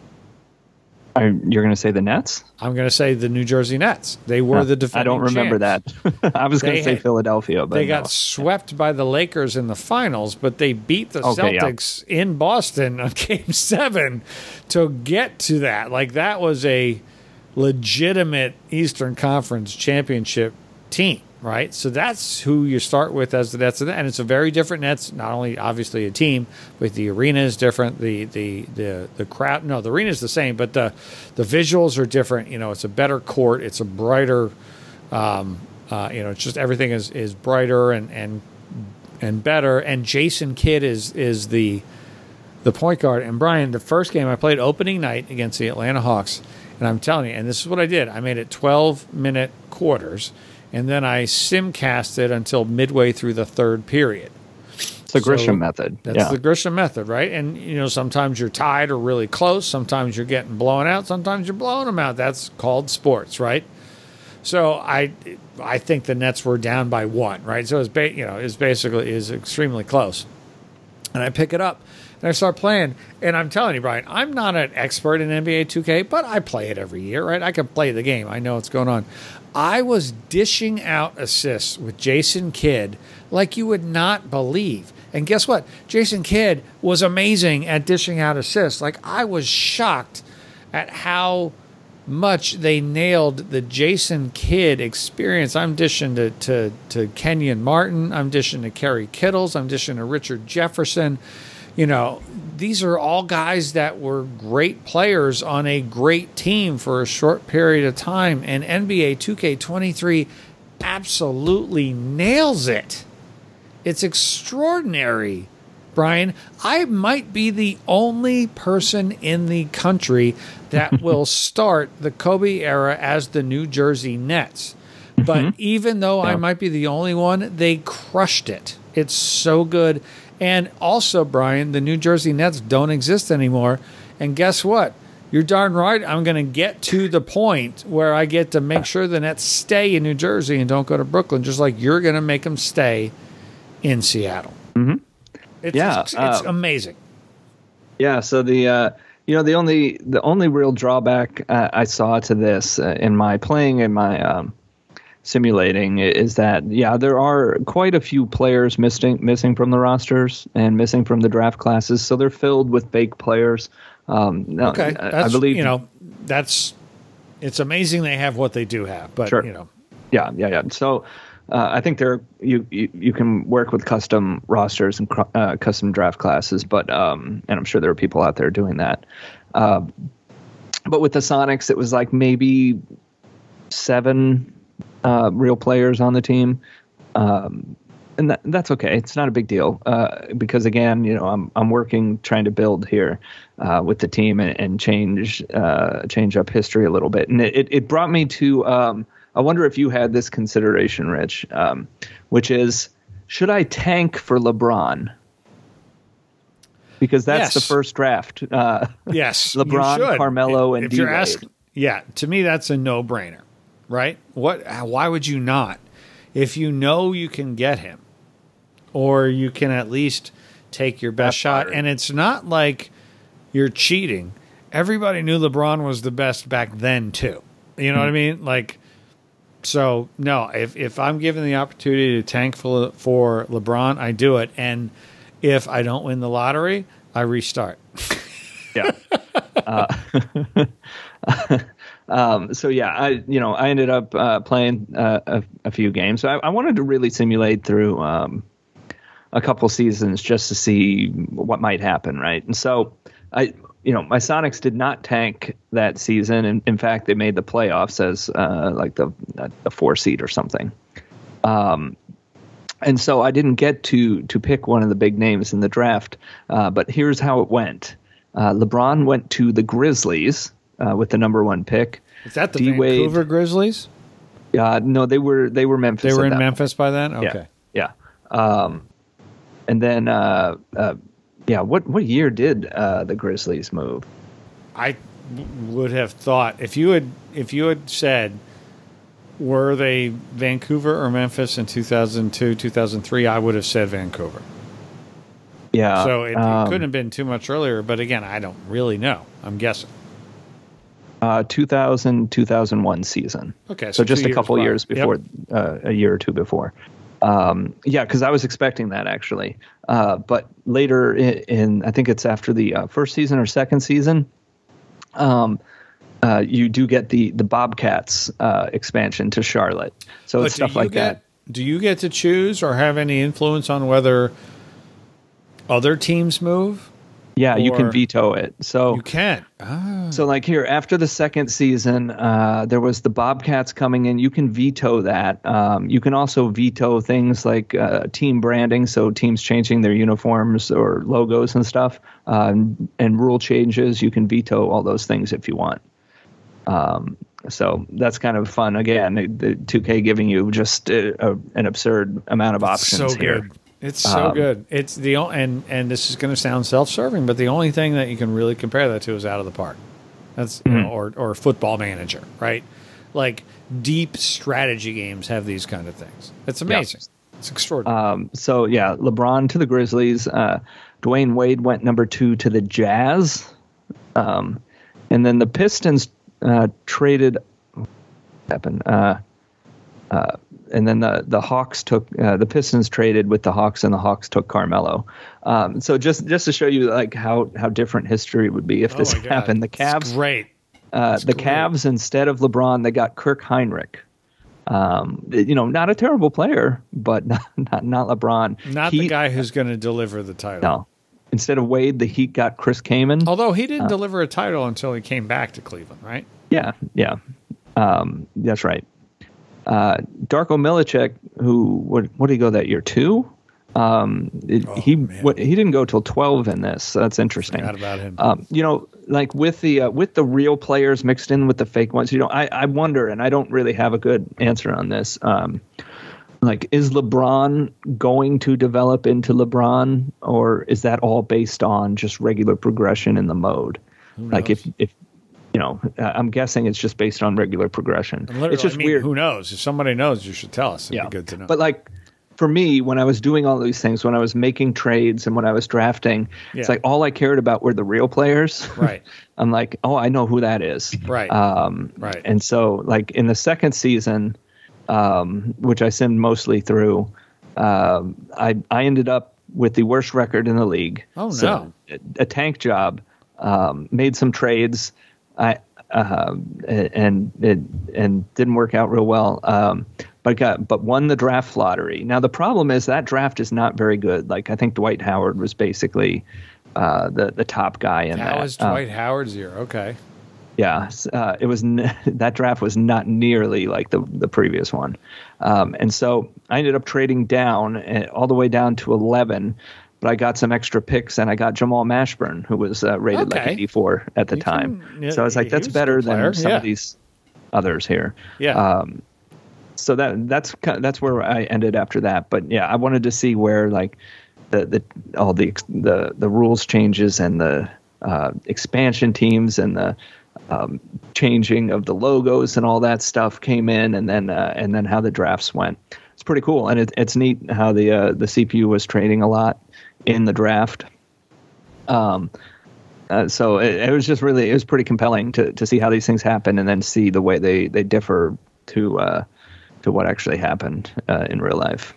Are, you're going to say the Nets? I'm going to say the New Jersey Nets. They were no, the defending I don't remember champs. that. I was going to say Philadelphia. But they no. got swept by the Lakers in the finals, but they beat the okay, Celtics yeah. in Boston on Game seven to get to that. Like, that was a legitimate Eastern Conference championship team, right? So that's who you start with as the Nets. And it's a very different Nets, not only obviously a team, but the arena is different. The the the the crowd, no, the arena is the same, but the the visuals are different. You know, it's a better court. It's a brighter, um, uh, you know, it's just everything is, is brighter and, and and better. And Jason Kidd is is the the point guard. And Brian, the first game I played opening night against the Atlanta Hawks, and I'm telling you, and this is what I did. I made it twelve minute quarters. And then I simcasted until midway through the third period. It's the Grisham so method. That's yeah. the Grisham method, right? And, you know, sometimes you're tied or really close. Sometimes you're getting blown out. Sometimes you're blowing them out. That's called sports, right? So I I think the Nets were down by one, right? So it's ba- you know, it's basically is extremely close. And I pick it up and I start playing. And I'm telling you, Brian, I'm not an expert in N B A two K, but I play it every year, right? I can play the game. I know what's going on. I was dishing out assists with Jason Kidd like you would not believe. And guess what? Jason Kidd was amazing at dishing out assists. Like, I was shocked at how much they nailed the Jason Kidd experience. I'm dishing to, to, to Kenyon Martin. I'm dishing to Kerry Kittles. I'm dishing to Richard Jefferson. You know, these are all guys that were great players on a great team for a short period of time. And N B A two K twenty-three absolutely nails it. It's extraordinary, Brian. I might be the only person in the country that will start the Kobe era as the New Jersey Nets. But mm-hmm. even though yeah. I might be the only one, they crushed it. It's so good. And also, Brian, the New Jersey Nets don't exist anymore. And guess what? You're darn right. I'm going to get to the point where I get to make sure the Nets stay in New Jersey and don't go to Brooklyn, just like you're going to make them stay in Seattle. Mm-hmm. It's, yeah, it's, it's uh, amazing. Yeah. So the uh, you know the only the only real drawback uh, I saw to this uh, in my playing in my um, simulating is that, yeah, there are quite a few players missing missing from the rosters and missing from the draft classes. So they're filled with fake players. Um, okay, I, that's, I believe you know that's it's amazing they have what they do have, but sure. you know, yeah, yeah, yeah. So uh, I think there you, you you can work with custom rosters and uh, custom draft classes, but um, and I'm sure there are people out there doing that. Uh, but with the Sonics, it was like maybe seven. Uh, real players on the team, um, and that, that's okay. It's not a big deal uh, because, again, you know, I'm I'm working trying to build here uh, with the team and, and change uh, change up history a little bit. And it, it brought me to um, I wonder if you had this consideration, Rich, um, which is, should I tank for LeBron? because that's Yes. the first draft. Uh, Yes, you LeBron, should. Carmelo, and if you're D-Wade. asking, yeah, to me that's a no-brainer, right? What? Why would you not? If you know you can get him, or you can at least take your best That's shot, hard. and it's not like you're cheating. Everybody knew LeBron was the best back then too. You know what I mean? Like, so no. If if I'm given the opportunity to tank for for LeBron, I do it, and if I don't win the lottery, I restart. Yeah. uh, um, so yeah, I you know I ended up uh, playing uh, a, a few games. I, I wanted to really simulate through um, a couple seasons just to see what might happen, right? And so I you know my Sonics did not tank that season, and in fact they made the playoffs as uh, like the the four seed or something. Um, and so I didn't get to to pick one of the big names in the draft, uh, but here's how it went. Uh, LeBron went to the Grizzlies uh, with the number one pick. Is that the D-Wade, Vancouver Grizzlies? Uh, no, they were they were Memphis. They were at in that Memphis by then? point. Okay. Yeah, yeah. Um, and then, uh, uh, yeah, what what year did uh, the Grizzlies move? I w- would have thought if you had if you had said were they Vancouver or Memphis in two thousand two, two thousand three, I would have said Vancouver. Yeah. So it, um, it couldn't have been too much earlier, but again, I don't really know. I'm guessing. Uh, two thousand, two thousand one season. Okay, So, so just two a couple years years prior. before, uh, a year or two before. Um, yeah, because I was expecting that actually. Uh, but later in, in, I think it's after the uh, first season or second season, um, uh, you do get the the Bobcats uh, expansion to Charlotte. So But it's do stuff you like get, that. Do you get to choose or have any influence on whether other teams move? Yeah, you or- can veto it. So You can. Ah. So, like here, after the second season, uh, there was the Bobcats coming in. You can veto that. Um, you can also veto things like uh, team branding, so teams changing their uniforms or logos and stuff, um, and rule changes. You can veto all those things if you want. Um, so that's kind of fun. Again, the, the two K giving you just uh, a, an absurd amount of options so here. good. It's so Um, good. It's the o- and and this is going to sound self-serving, but the only thing that you can really compare that to is Out of the Park. That's you Mm-hmm. know, or or Football Manager, right? Like deep strategy games have these kind of things. It's amazing. It's extraordinary. Um, so yeah, LeBron to the Grizzlies. Uh, Dwayne Wade went number two to the Jazz, um, and then the Pistons uh, traded. What happened? Uh, uh, and then the the Hawks took uh, the Pistons traded with the Hawks, and the Hawks took Carmelo. Um, so just just to show you like how how different history would be if Oh this my God. happened. The It's Cavs, great. uh, the great. Cavs instead of LeBron, they got Kirk Heinrich. Um, you know, not a terrible player, but not not, not LeBron. Not the Heat- guy who's going to deliver the title. No. Instead of Wade, the Heat got Chris Kaman. Although he Uh. didn't deliver a title until he came back to Cleveland, right? Yeah, yeah. Um, that's right. Uh, Darko Milicic, who what what did he go that year? Two. Um, it, Oh, he man. what, he didn't go till twelve in this. So that's interesting. Forgot about him. Um, you know, like with the uh, with the real players mixed in with the fake ones. You know, I I wonder, and I don't really have a good answer on this. Um, like, is LeBron going to develop into LeBron, or is that all based on just regular progression in the mode? Like, if if you know, uh, I'm guessing it's just based on regular progression. Literally, It's just I mean, weird. Who knows? If somebody knows, you should tell us. It'd Yeah. be good to know. But like for me, when I was doing all these things, when I was making trades and when I was drafting, it's Yeah. like all I cared about were the real players. Right. I'm like, oh, I know who that is. Right. Um, Right. And so, like in the second season, um, which I simmed mostly through, um, I I ended up with the worst record in the league. Oh, So, no. a, a tank job. Um, made some trades. I uh, and it and didn't work out real well. Um, but got but won the draft lottery. Now the problem is that draft is not very good. Like I think Dwight Howard was basically uh, the the top guy in How that. is Um, Dwight Howard's year? Okay. yeah, uh, it was n- that draft was not nearly like the the previous one, um, and so I ended up trading down uh, all the way down to eleven. But I got some extra picks, and I got Jamal Mashburn, who was uh, rated like Okay. eighty-four at the You time. can- yeah, so I was like, he that's was a better good player, than some yeah. of these others here. Yeah. Um, so that that's ki- that's where I ended after that. But yeah, I wanted to see where like the, the all the the the rules changes and the uh, expansion teams and the um, changing of the logos and all that stuff came in, and then uh, and then how the drafts went. It's pretty cool, and it, it's neat how the uh, the C P U was trading a lot in the draft. Um, uh, so it, it was just really it was pretty compelling to to see how these things happen, and then see the way they they differ to uh, to what actually happened uh, in real life.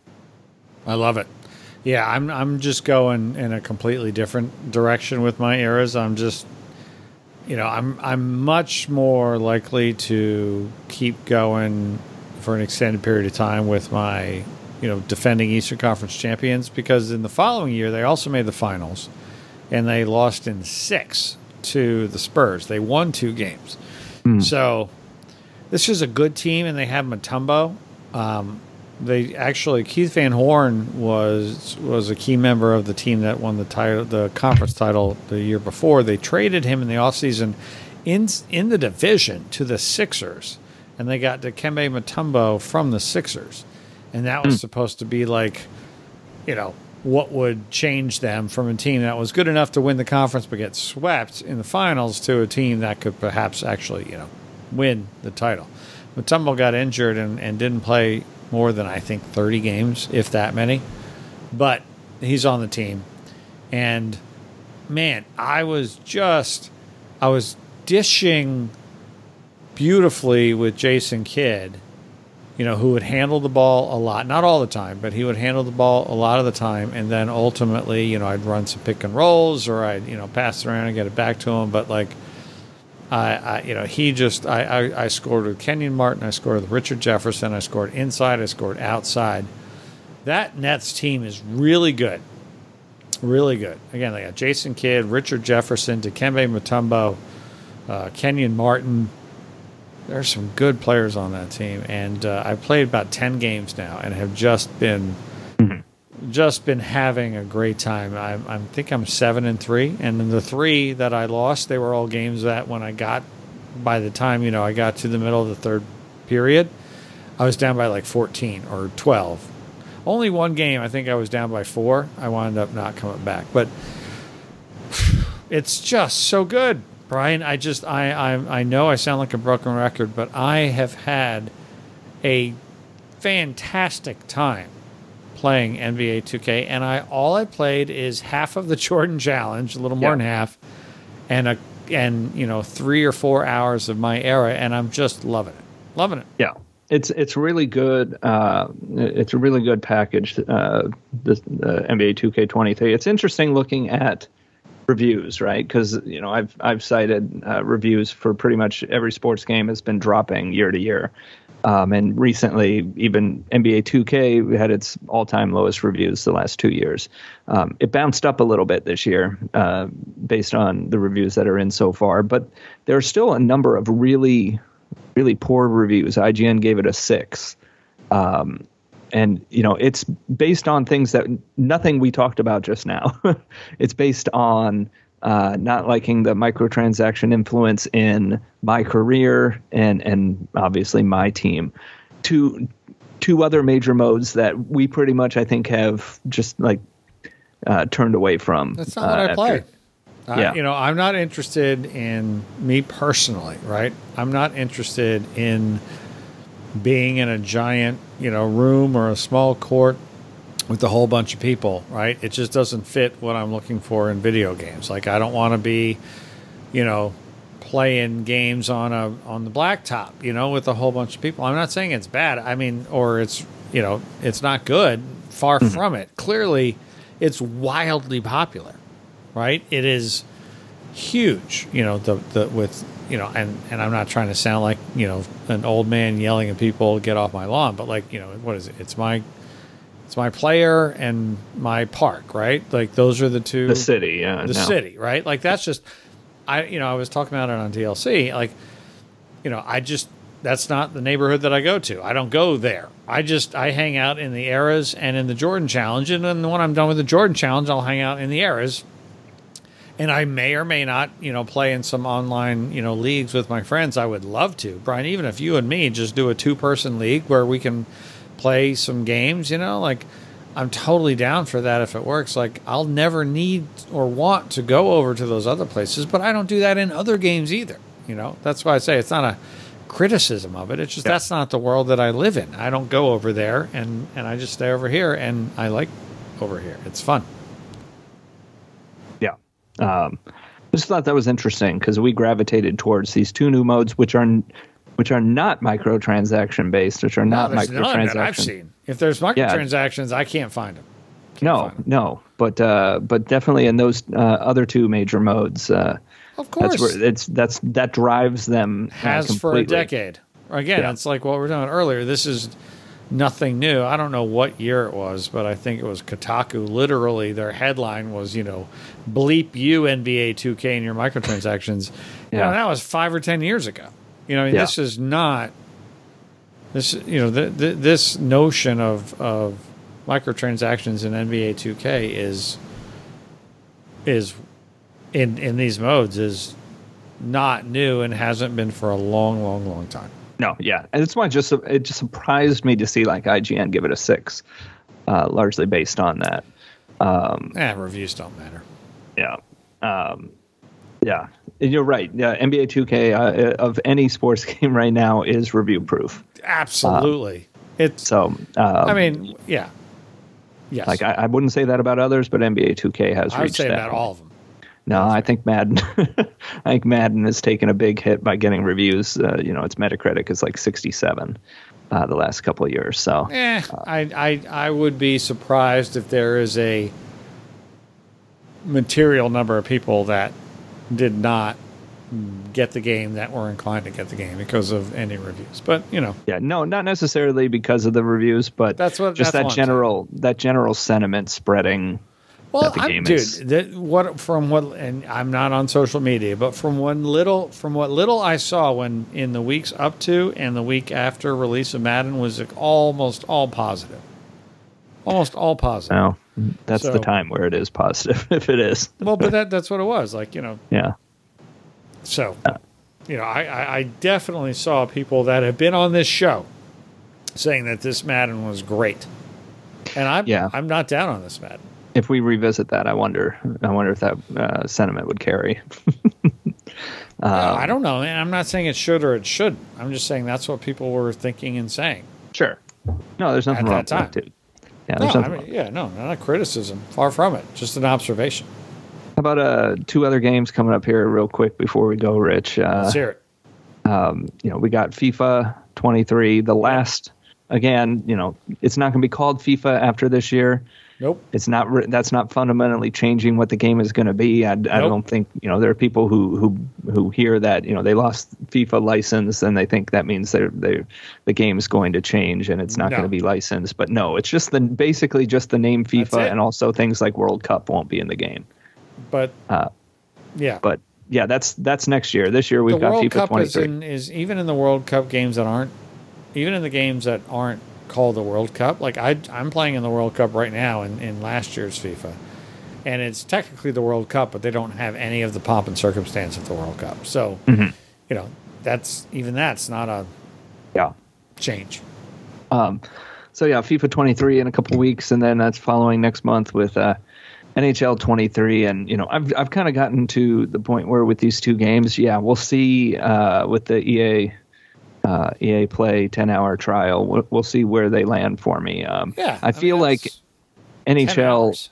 I love it. Yeah, I'm I'm just going in a completely different direction with my eras. I'm just, you know, I'm I'm much more likely to keep going for an extended period of time with my, you know, defending Eastern Conference champions, because in the following year they also made the finals, and they lost in six to the Spurs. They won two games. Mm. So this is a good team, and they have Mutombo. Um, They actually Keith Van Horn was was a key member of the team that won the title, the conference title the year before. They traded him in the offseason in in the division to the Sixers, and they got Dikembe Mutombo from the Sixers, and that was mm. supposed to be like, you know, what would change them from a team that was good enough to win the conference but get swept in the finals to a team that could perhaps actually, you know, win the title. Mutombo got injured and, and didn't play more than, I think, thirty games, if that many. But he's on the team. And, man, I was just, I was dishing beautifully with Jason Kidd, you know, who would handle the ball a lot. Not all the time, but he would handle the ball a lot of the time. And then ultimately, you know, I'd run some pick and rolls, or I'd, you know, pass it around and get it back to him. But, like, I, I, you know, he just, I, I, I scored with Kenyon Martin, I scored with Richard Jefferson, I scored inside, I scored outside. That Nets team is really good. Really good. Again, they got Jason Kidd, Richard Jefferson, Dikembe Mutombo, uh, Kenyon Martin. There's some good players on that team. And uh, I've played about ten games now and have just been mm-hmm. just been having a great time. I, I think I'm seven and three, and in the three that I lost, they were all games that when I got, by the time, you know, I got to the middle of the third period, I was down by like fourteen or twelve. Only one game, I think I was down by four. I wound up not coming back, but it's just so good, Brian. I just, I, I, I know I sound like a broken record, but I have had a fantastic time playing N B A two K, and I all I played is half of the Jordan Challenge, a little more yeah. than half, and a and you know three or four hours of my era, and I'm just loving it, loving it. Yeah, it's it's really good. Uh, it's a really good package. Uh, the uh, N B A two K twenty-three. It's interesting looking at reviews, right? Because you know I've I've cited uh, reviews for pretty much every sports game has been dropping year to year. Um, and recently, even N B A two K had its all-time lowest reviews the last two years. Um, it bounced up a little bit this year uh, based on the reviews that are in so far, but there are still a number of really, really poor reviews. I G N gave it a six. Um, and, you know, it's based on things that nothing we talked about just now. It's based on Uh, not liking the microtransaction influence in my career and and obviously my team. Two two other major modes that we pretty much I think have just like uh, turned away from. That's not uh, what I play. Uh, yeah. You know, I'm not interested in me personally, right? I'm not interested in being in a giant, you know, room or a small court with a whole bunch of people, right? It just doesn't fit what I'm looking for in video games. Like, I don't want to be, you know, playing games on a on the blacktop, you know, with a whole bunch of people. I'm not saying it's bad. I mean, or it's, you know, it's not good. Far mm-hmm. from it. Clearly, it's wildly popular, right? It is huge, you know, the the with, you know, and, and I'm not trying to sound like, you know, an old man yelling at people, get off my lawn, but like, you know, what is it? It's my It's my player and my park, right? Like those are the two. The city, yeah. The no. city, right? Like that's just, I, you know, I was talking about it on D L C. Like, you know, I just, that's not the neighborhood that I go to. I don't go there. I just, I hang out in the eras and in the Jordan Challenge. And then when I'm done with the Jordan Challenge, I'll hang out in the eras. And I may or may not, you know, play in some online, you know, leagues with my friends. I would love to. Brian, even if you and me just do a two person league where we can play some games, you know, like I'm totally down for that if it works. Like, I'll never need or want to go over to those other places, but I don't do that in other games either. You know, that's why I say it's not a criticism of it. It's just yeah. that's not the world that I live in. I don't go over there, and, and I just stay over here, and I like over here. It's fun. Yeah. Um, I just thought that was interesting because we gravitated towards these two new modes, which are which are not microtransaction based, which are no, not microtransaction. I've seen. If there's microtransactions, yeah. I can't find them. Can't no, find them. no, but uh, but definitely in those uh, other two major modes. Uh, of course, that's where it's that's that drives them has uh, for a decade. Again, yeah. it's like what we were talking about earlier. This is nothing new. I don't know what year it was, but I think it was Kotaku. Literally, their headline was, you know, bleep you N B A two K and your microtransactions. Yeah. You know, that was five or ten years ago. You know, I mean, yeah. this is not this. You know, the, the, this notion of of microtransactions in N B A two K is is in in these modes is not new and hasn't been for a long, long, long time. No, yeah, and it's why just it just surprised me to see like I G N give it a six, uh, largely based on that. Um, eh, reviews don't matter. Yeah, um, yeah, and you're right. Yeah, N B A two K uh, of any sports game right now is review proof. Absolutely, uh, it's so. Um, I mean, yeah, yes. Like I, I wouldn't say that about others, but N B A two K has. I would reached say that about point. all of them. No, I think Madden. I think Madden has taken a big hit by getting reviews. Uh, you know, its Metacritic is like sixty-seven uh, the last couple of years. So, eh, uh, I, I I would be surprised if there is a material number of people that did not get the game that were inclined to get the game because of any reviews. But you know, yeah, no, not necessarily because of the reviews, but that's what just that's that general that general sentiment spreading. Well, the I'm, game dude, is. that, what from what, and I'm not on social media, but from one little, from what little I saw when in the weeks up to and the week after release of Madden was almost all positive, almost all positive. No, that's so, the time where it is positive, if it is. Well, but that that's what it was, like you know. Yeah. So, you know, I, I, I definitely saw people that have been on this show saying that this Madden was great, and I'm yeah. I'm not down on this Madden. If we revisit that, I wonder. I wonder if that uh, sentiment would carry. um, I don't know, man. I'm not saying it should or it shouldn't. I'm just saying that's what people were thinking and saying. Sure. No, there's nothing at wrong that time. with that, dude. Yeah, no, there's nothing I mean, wrong. yeah, no, not a criticism. Far from it. Just an observation. How about uh, two other games coming up here real quick before we go, Rich? Uh, Let's hear it. Um, you know, we got FIFA twenty-three. The last, again, you know, it's not going to be called FIFA after this year. Nope. It's not. That's not fundamentally changing what the game is going to be. I, I Nope. don't think. You know, there are people who who who hear that. You know, they lost FIFA license and they think that means they're they the game is going to change and it's not No. going to be licensed. But no, it's just the basically just the name That's FIFA it. and also things like World Cup won't be in the game. But Uh, yeah, but yeah, that's that's next year. This year we've the got World FIFA Cup is, twenty-three. in, is even in the World Cup games that aren't, even in the games that aren't called the World Cup. Like I, I'm playing in the World Cup right now in, in last year's FIFA, and it's technically the World Cup, but they don't have any of the pomp and circumstance of the World Cup. So, Mhm. you know, that's even that's not a Yeah. change. Um, so yeah, FIFA twenty-three in a couple weeks, and then that's following next month with uh, N H L twenty-three. And you know, I've I've kind of gotten to the point where with these two games, yeah, we'll see uh, with the E A uh, E A Play ten hour trial. We'll, we'll see where they land for me. Um, Yeah, I feel mean, like that's N H L hours.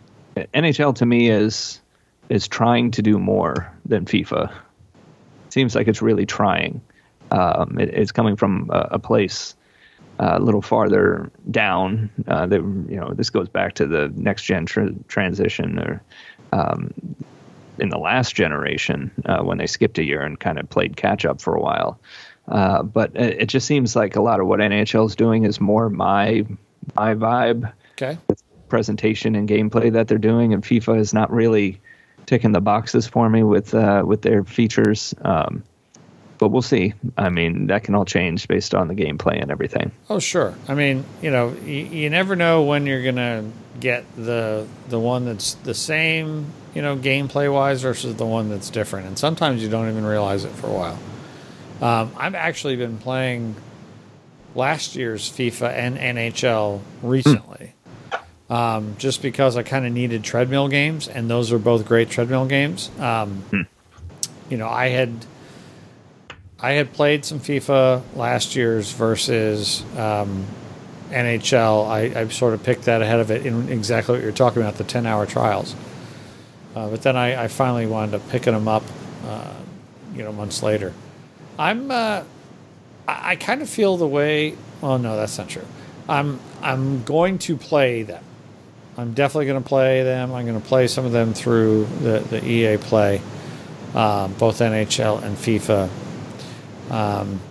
N H L to me is is trying to do more than FIFA. Seems like it's really trying. Um, it, it's coming from a, a place uh, a little farther down. Uh, that you know, this goes back to the next gen tr- transition, or um, in the last generation uh, when they skipped a year and kind of played catch up for a while. Uh, but it, it just seems like a lot of what N H L is doing is more my my vibe. Okay. Presentation and gameplay that they're doing, and FIFA is not really ticking the boxes for me with uh, with their features. Um, but we'll see. I mean, that can all change based on the gameplay and everything. Oh, sure. I mean, you know, you, you never know when you're gonna get the the one that's the same, you know, gameplay wise versus the one that's different, and sometimes you don't even realize it for a while. Um, I've actually been playing last year's FIFA and N H L recently. um, just because I kind of needed treadmill games, and those are both great treadmill games. Um, hmm. You know, I had I had played some FIFA last year's versus um, N H L. I, I sort of picked that ahead of it in exactly what you're talking about, the ten-hour trials. Uh, but then I, I finally wound up picking them up, uh, you know, months later. I'm, uh, I, I kind of feel the way. Well, no, that's not true. I'm, I'm going to play them. I'm definitely going to play them. I'm going to play some of them through the, the E A Play, um, both N H L and FIFA. Um,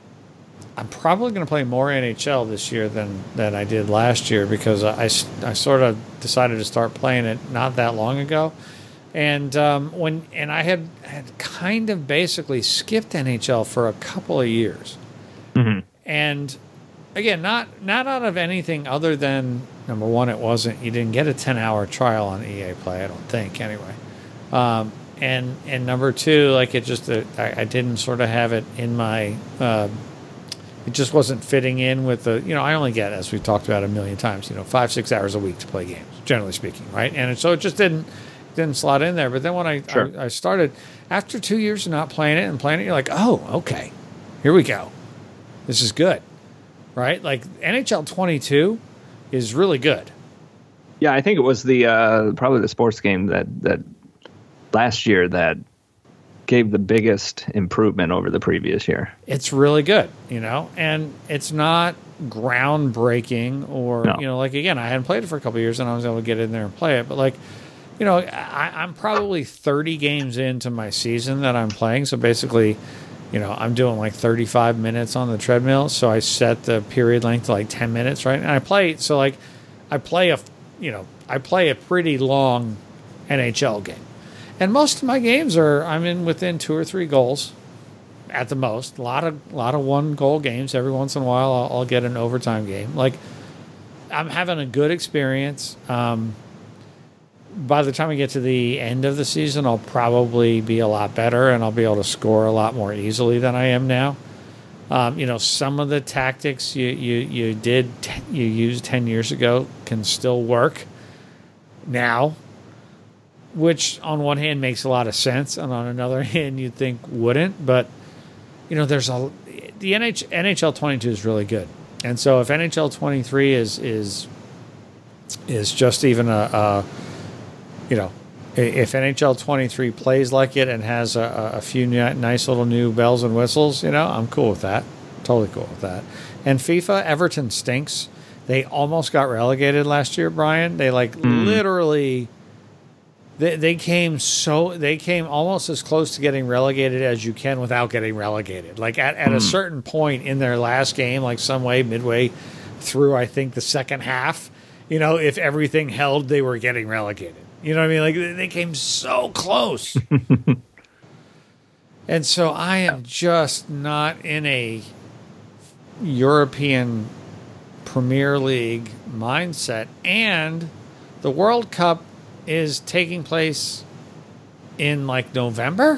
I'm probably going to play more N H L this year than, than I did last year because I, I sort of decided to start playing it not that long ago. And um, when and I had, had kind of basically skipped N H L for a couple of years. Mm-hmm. And again, not not out of anything other than, number one, it wasn't, you didn't get a ten-hour trial on E A Play, I don't think, anyway. Um, and and number two, like it just, uh, I, I didn't sort of have it in my... Uh, It just wasn't fitting in with the, you know, I only get, as we've talked about a million times, you know, five, six hours a week to play games, generally speaking, right? And so it just didn't didn't slot in there. But then when I, sure. I, I started, after two years of not playing it and playing it, you're like, oh, okay, here we go. This is good, right? Like N H L twenty-two is really good. Yeah, I think it was the uh, probably the sports game that, that last year that gave the biggest improvement over the previous year. It's really good, you know, and it's not groundbreaking or, no. you know, like, again, I hadn't played it for a couple of years and I was able to get in there and play it. But, like, you know, I, I'm probably thirty games into my season that I'm playing. So basically, you know, I'm doing like thirty-five minutes on the treadmill. So I set the period length to like ten minutes, right? And I play, so like, I play a, you know, I play a pretty long N H L game. And most of my games are, I'm in within two or three goals at the most. A lot of lot of one goal games. Every once in a while, I'll, I'll get an overtime game. Like, I'm having a good experience. Um, by the time we get to the end of the season, I'll probably be a lot better and I'll be able to score a lot more easily than I am now. Um, you know, some of the tactics you you you did t- you used ten years ago can still work now. Which on one hand makes a lot of sense, and on another hand you'd think wouldn't. But you know, there's a the N H L twenty-two is really good, and so if N H L twenty-three is is is just even a, a you know, if N H L twenty-three plays like it and has a, a few nice little new bells and whistles, you know, I'm cool with that. Totally cool with that. And FIFA, Everton stinks. They almost got relegated last year, Brian. They like mm. literally. They they came so they came almost as close to getting relegated as you can without getting relegated. Like at, at mm. a certain point in their last game, like some way midway through, I think the second half, you know, if everything held, they were getting relegated. You know what I mean? Like they came so close. And so I am just not in a European Premier League mindset, and the World Cup is taking place in like November.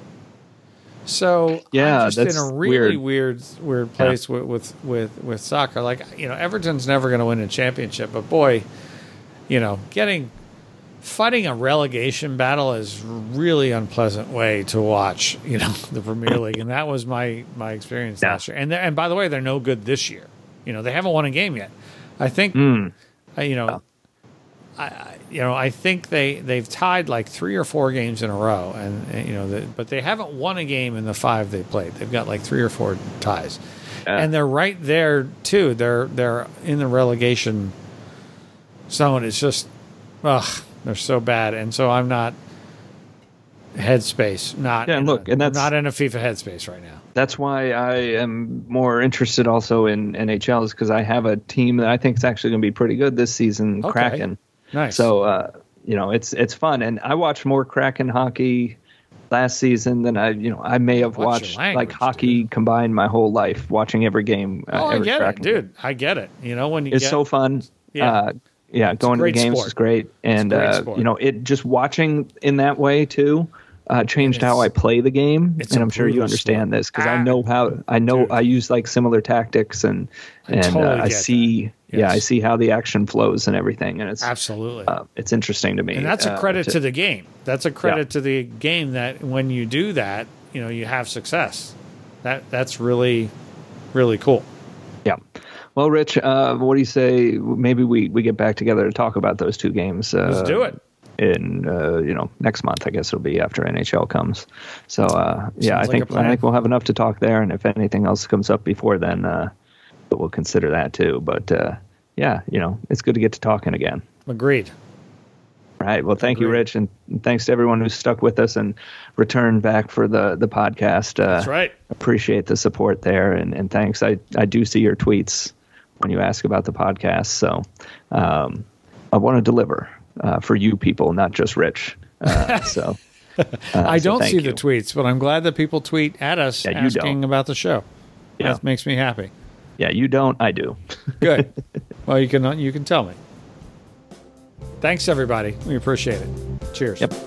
So yeah, I'm just that's in a really weird, weird, weird place yeah. with, with, with, with soccer. Like, you know, Everton's never going to win a championship, but boy, you know, getting, fighting a relegation battle is a really unpleasant way to watch, you know, the Premier League. And that was my, my experience yeah. last year. And and by the way, they're no good this year. You know, they haven't won a game yet. I think, mm. uh, you know, yeah. I, you know, I think they, they've tied like three or four games in a row, and, and you know, the, but they haven't won a game in the five they played. They've got like three or four ties, yeah. and they're right there too. They're they're in the relegation zone. It's just, ugh, they're so bad, and so I'm not headspace. Not yeah, and look, a, and that's not in a FIFA headspace right now. That's why I am more interested also in N H L, is because I have a team that I think is actually going to be pretty good this season, okay. Kraken. Nice. So, uh, you know, it's it's fun. And I watched more Kraken hockey last season than I, you know, I may have What's watched language, like hockey dude? combined my whole life, watching every game. Uh, oh, I every get Kraken it, dude. game. I get it. You know, when you It's get, so fun. Yeah. Uh, yeah, it's going to the games sport. is great. And, great uh, you know, it just watching in that way, too, uh, changed how I play the game, and I'm sure you understand sport. this because I know how I know Dude. I use like similar tactics, and I and totally uh, I see yes. yeah I see how the action flows and everything, and it's absolutely uh, it's interesting to me. And that's a credit uh, to, to the game. That's a credit yeah. to the game that when you do that, you know, you have success. That that's really really cool. Yeah. Well, Rich, uh, what do you say? Maybe we, we get back together to talk about those two games. Uh, Let's do it. In uh, you know next month, I guess it'll be after N H L comes. So uh, yeah, I like think I think we'll have enough to talk there, and if anything else comes up before then, uh, we'll consider that too. But uh, yeah, you know, it's good to get to talking again. Agreed. All right. Well, thank Agreed. you, Rich, and thanks to everyone who stuck with us and returned back for the the podcast. Uh, That's right. Appreciate the support there, and, and thanks. I I do see your tweets when you ask about the podcast, so um, I want to deliver. Uh, for you people, not just Rich. Uh, so uh, I don't so see you. the tweets, but I'm glad that people tweet at us yeah, asking about the show. Yeah. That makes me happy. Yeah, you don't. I do. Good. Well, you can you can tell me. Thanks, everybody. We appreciate it. Cheers. Yep.